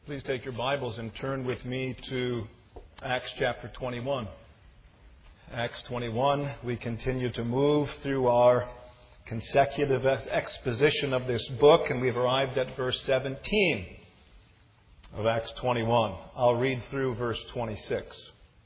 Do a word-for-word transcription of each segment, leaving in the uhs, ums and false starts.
Please take your Bibles and turn with me to Acts chapter twenty-one. Acts twenty-one, we continue to move through our consecutive exposition of this book, and we've arrived at verse seventeen of Acts twenty-one. I'll read through verse twenty-six.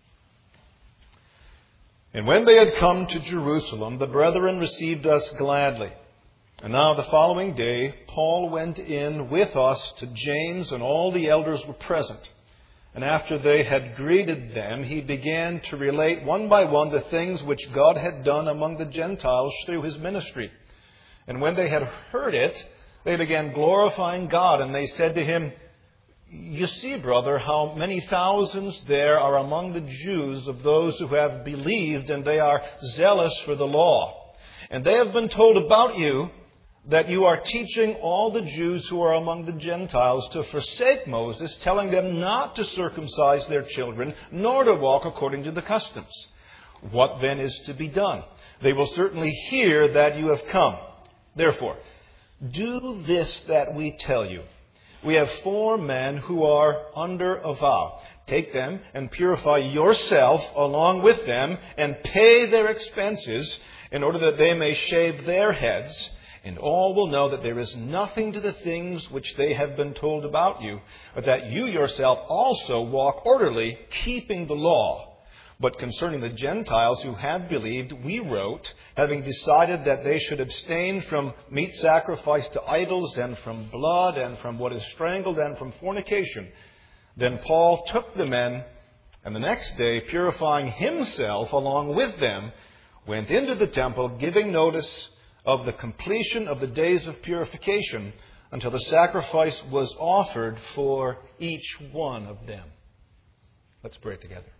And when they had come to Jerusalem, the brethren received us gladly. And now the following day, Paul went in with us to James, and all the elders were present. And after they had greeted them, he began to relate one by one the things which God had done among the Gentiles through his ministry. And when they had heard it, they began glorifying God, and they said to him, "You see, brother, how many thousands there are among the Jews of those who have believed, and they are zealous for the law. And they have been told about you that you are teaching all the Jews who are among the Gentiles to forsake Moses, telling them not to circumcise their children, nor to walk according to the customs. What then is to be done? They will certainly hear that you have come. Therefore, do this that we tell you. We have four men who are under a vow. Take them and purify yourself along with them, and pay their expenses in order that they may shave their heads. And all will know that there is nothing to the things which they have been told about you, but that you yourself also walk orderly, keeping the law. But concerning the Gentiles who have believed, we wrote, having decided that they should abstain from meat sacrificed to idols, and from blood, and from what is strangled, and from fornication." Then Paul took the men, and the next day, purifying himself along with them, went into the temple, giving notice of the completion of the days of purification, until the sacrifice was offered for each one of them. Let's pray together.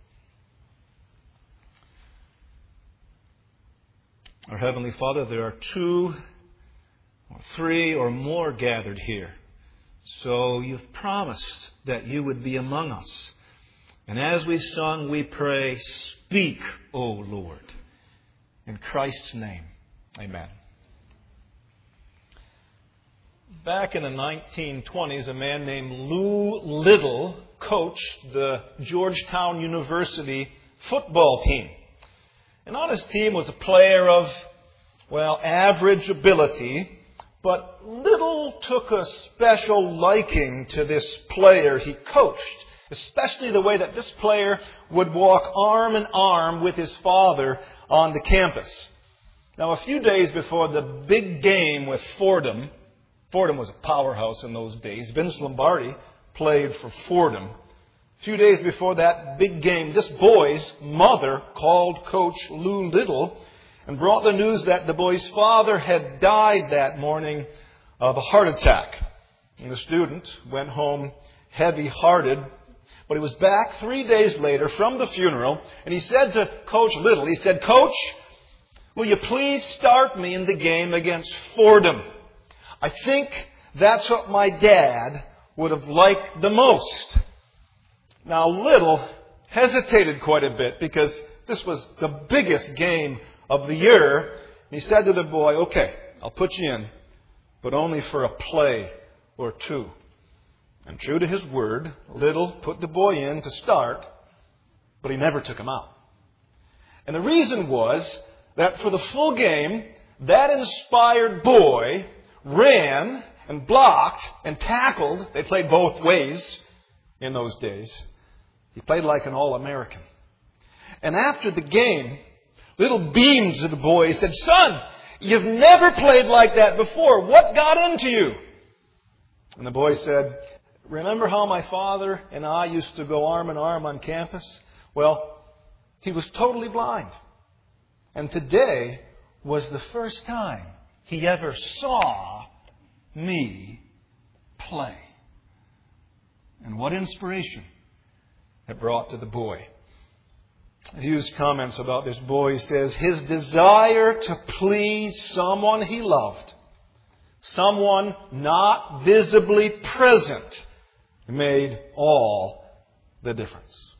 Our Heavenly Father, there are two or three or more gathered here. So you've promised that you would be among us. And as we sung, we pray, "Speak, O Lord." In Christ's name, amen. Back in the nineteen twenties, a man named Lou Little coached the Georgetown University football team. And on his team was a player of, well, average ability, but Little took a special liking to this player he coached, especially the way that this player would walk arm in arm with his father on the campus. Now, a few days before the big game with Fordham, Fordham was a powerhouse in those days. Vince Lombardi played for Fordham. A few days before that big game, this boy's mother called Coach Lou Little and brought the news that the boy's father had died that morning of a heart attack. And the student went home heavy-hearted, but he was back three days later from the funeral, and he said to Coach Little, he said, "Coach, will you please start me in the game against Fordham? I think that's what my dad would have liked the most." Now, Little hesitated quite a bit because this was the biggest game of the year. He said to the boy, "Okay, I'll put you in, but only for a play or two." And true to his word, Little put the boy in to start, but he never took him out. And the reason was that for the full game, that inspired boy ran and blocked and tackled. They played both ways in those days. He played like an All-American. And after the game, Little beamed to the boy. He said, "Son, you've never played like that before. What got into you?" And the boy said, "Remember how my father and I used to go arm in arm on campus? Well, he was totally blind. And today was the first time he ever saw me play." And what inspiration it brought to the boy. Hughes comments about this boy. He says, "His desire to please someone he loved, someone not visibly present, made all the difference."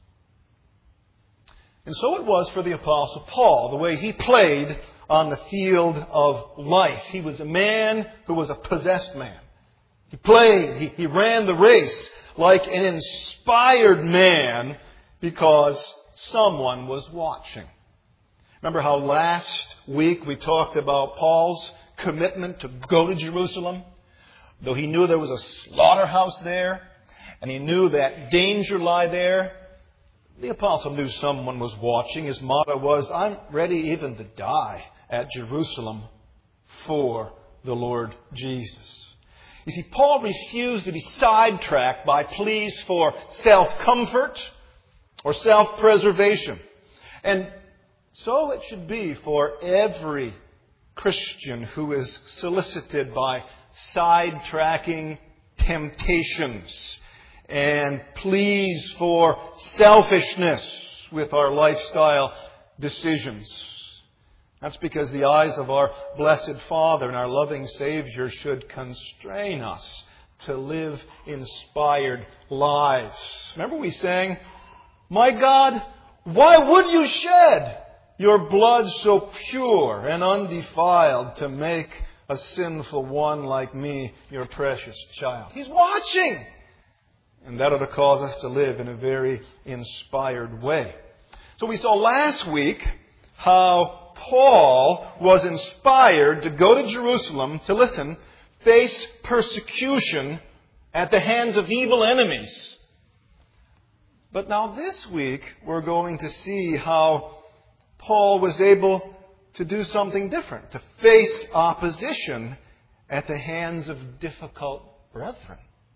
And so it was for the Apostle Paul, the way he played on the field of life. He was a man who was a possessed man. He played, he, he ran the race like an inspired man because someone was watching. Remember how last week we talked about Paul's commitment to go to Jerusalem? Though he knew there was a slaughterhouse there, and he knew that danger lay there, the apostle knew someone was watching. His motto was, I'm ready even to die at Jerusalem for the Lord Jesus. You see, Paul refused to be sidetracked by pleas for self-comfort or self-preservation. And so it should be for every Christian who is solicited by sidetracking temptations and pleas for selfishness with our lifestyle decisions. That's because the eyes of our blessed Father and our loving Savior should constrain us to live inspired lives. Remember we sang, My God, why would you shed your blood so pure and undefiled to make a sinful one like me your precious child? He's watching. And that ought to cause us to live in a very inspired way. So we saw last week how Paul was inspired to go to Jerusalem to, listen, face persecution at the hands of evil enemies. But now this week we're going to see how Paul was able to do something different, to face opposition at the hands of difficult brethren.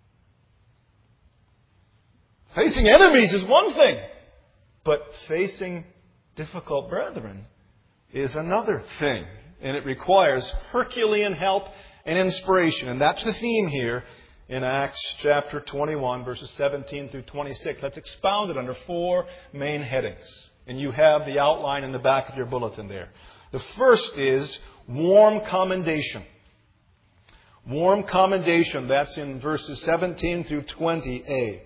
Facing enemies is one thing, but facing difficult brethren is another thing. And it requires Herculean help and inspiration. And that's the theme here in Acts chapter twenty-one, verses seventeen through twenty-six. That's expounded under four main headings. And you have the outline in the back of your bulletin there. The first is warm commendation. Warm commendation. That's in verses seventeen through twenty a.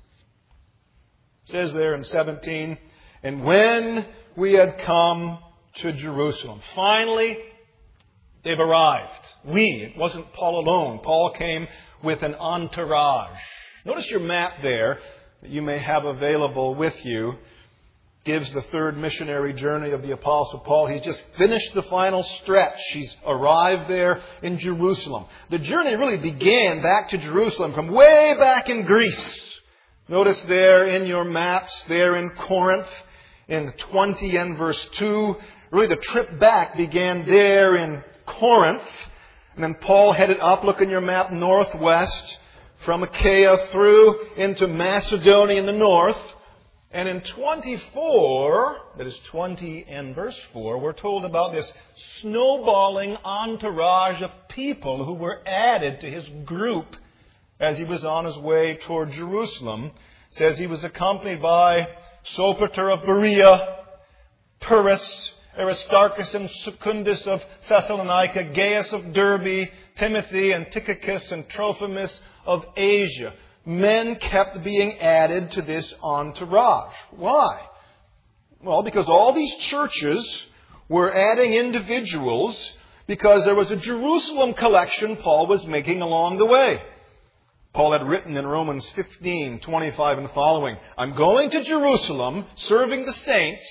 It says there in seventeen, and when we had come to Jerusalem, finally they've arrived. We, it wasn't Paul alone. Paul came with an entourage. Notice your map there that you may have available with you. Gives the third missionary journey of the Apostle Paul. He's just finished the final stretch. He's arrived there in Jerusalem. The journey really began back to Jerusalem from way back in Greece. Notice there in your maps, there in Corinth, in twenty and verse two. Really the trip back began there in Corinth. And then Paul headed up, look in your map, northwest, from Achaia through into Macedonia in the north. And in twenty-four, that is twenty and verse four, we're told about this snowballing entourage of people who were added to his group as he was on his way toward Jerusalem. It says he was accompanied by Sopater of Berea, Pyrrhus, Aristarchus and Secundus of Thessalonica, Gaius of Derbe, Timothy and Tychicus and Trophimus of Asia. Men kept being added to this entourage. Why? Well, because all these churches were adding individuals because there was a Jerusalem collection Paul was making along the way. Paul had written in Romans fifteen, twenty-five and following, I'm going to Jerusalem serving the saints,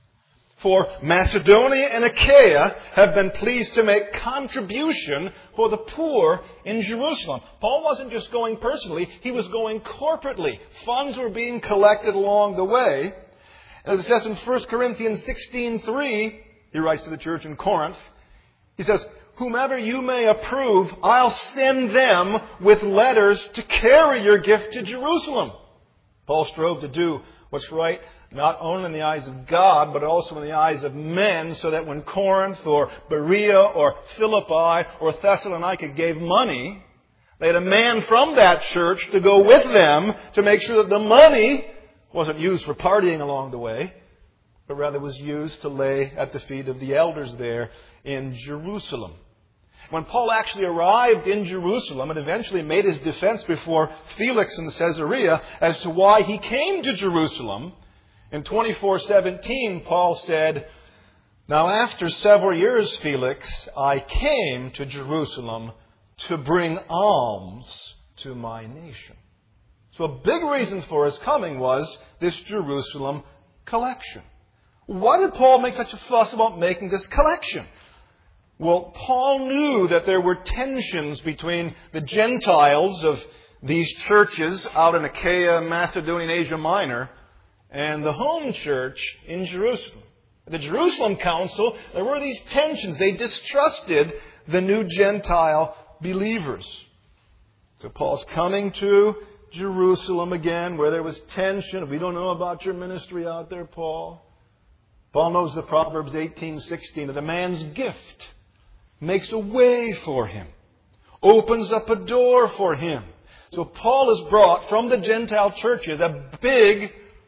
for Macedonia and Achaia have been pleased to make contribution for the poor in Jerusalem. Paul wasn't just going personally, he was going corporately. Funds were being collected along the way. And as it says in First Corinthians sixteen three, he writes to the church in Corinth, he says, whomever you may approve, I'll send them with letters to carry your gift to Jerusalem. Paul strove to do what's right, not only in the eyes of God, but also in the eyes of men, so that when Corinth or Berea or Philippi or Thessalonica gave money, they had a man from that church to go with them to make sure that the money wasn't used for partying along the way, but rather was used to lay at the feet of the elders there in Jerusalem. When Paul actually arrived in Jerusalem and eventually made his defense before Felix in Caesarea as to why he came to Jerusalem, in twenty-four seventeen, Paul said, now after several years, Felix, I came to Jerusalem to bring alms to my nation. So a big reason for his coming was this Jerusalem collection. Why did Paul make such a fuss about making this collection? Well, Paul knew that there were tensions between the Gentiles of these churches out in Achaia, Macedonia, and Asia Minor, and the home church in Jerusalem. At the Jerusalem Council, there were these tensions. They distrusted the new Gentile believers. So Paul's coming to Jerusalem again, where there was tension. We don't know about your ministry out there, Paul. Paul knows the Proverbs eighteen sixteen, that a man's gift makes a way for him, opens up a door for him. So Paul has brought from the Gentile churches a big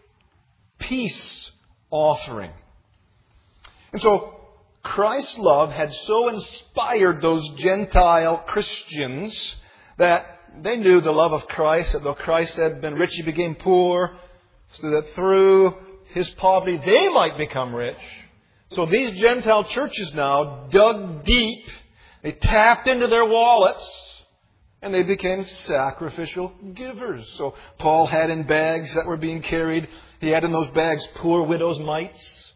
peace offering. And so Christ's love had so inspired those Gentile Christians that they knew the love of Christ, that though Christ had been rich, he became poor, so that through his poverty they might become rich. So these Gentile churches now dug deep. They tapped into their wallets and they became sacrificial givers. So Paul had in bags that were being carried, he had in those bags poor widows' mites.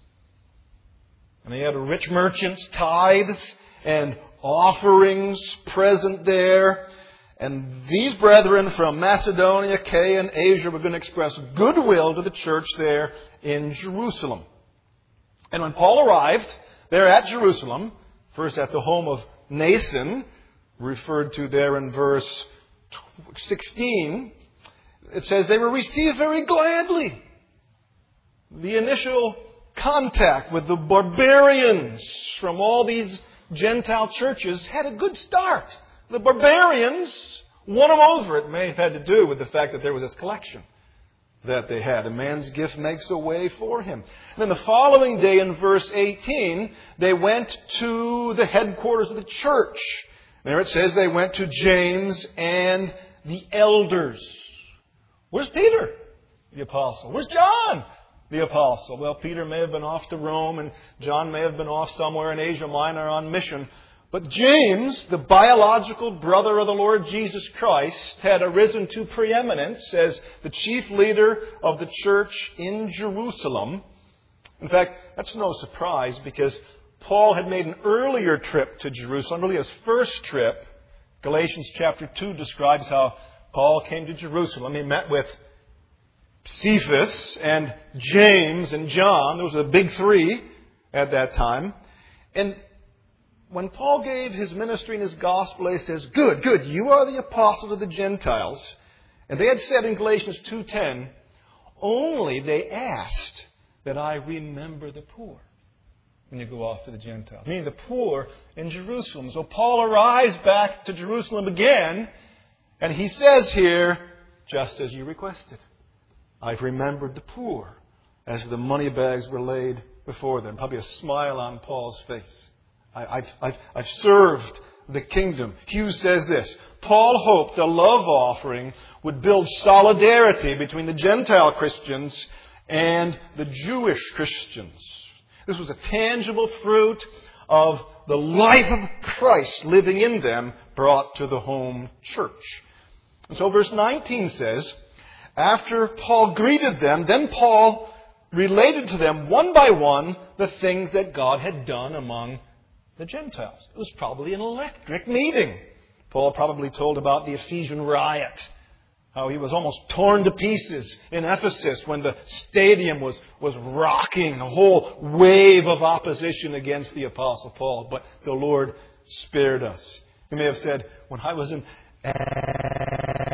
And he had rich merchants' tithes and offerings present there. And these brethren from Macedonia, Achaia, and Asia were going to express goodwill to the church there in Jerusalem. And when Paul arrived there at Jerusalem, first at the home of Mnason, referred to there in verse sixteen, it says they were received very gladly. The initial contact with the barbarians from all these Gentile churches had a good start. The barbarians won them over. It may have had to do with the fact that there was this collection that they had. A man's gift makes a way for him. And then the following day in verse eighteen, they went to the headquarters of the church. There it says they went to James and the elders. Where's Peter, the apostle? Where's John, the apostle? Well, Peter may have been off to Rome and John may have been off somewhere in Asia Minor on mission. But James, the biological brother of the Lord Jesus Christ, had arisen to preeminence as the chief leader of the church in Jerusalem. In fact, that's no surprise because Paul had made an earlier trip to Jerusalem, really his first trip. Galatians chapter two describes how Paul came to Jerusalem. He met with Cephas and James and John. Those were the big three at that time. And when Paul gave his ministry and his gospel, he says, good, good, you are the apostle of the Gentiles. And they had said in Galatians two ten, only they asked that I remember the poor when you go off to the Gentiles. Meaning the poor in Jerusalem. So Paul arrives back to Jerusalem again, and he says here, just as you requested, I've remembered the poor, as the money bags were laid before them. Probably a smile on Paul's face. I, I've, I've, I've served the kingdom. Hughes says this, Paul hoped the love offering would build solidarity between the Gentile Christians and the Jewish Christians. This was a tangible fruit of the life of Christ living in them brought to the home church. And so verse nineteen says, after Paul greeted them, then Paul related to them one by one the things that God had done among the Gentiles. It was probably an electric meeting. Paul probably told about the Ephesian riot, how he was almost torn to pieces in Ephesus when the stadium was, was rocking, a whole wave of opposition against the Apostle Paul. But the Lord spared us. He may have said, when I was in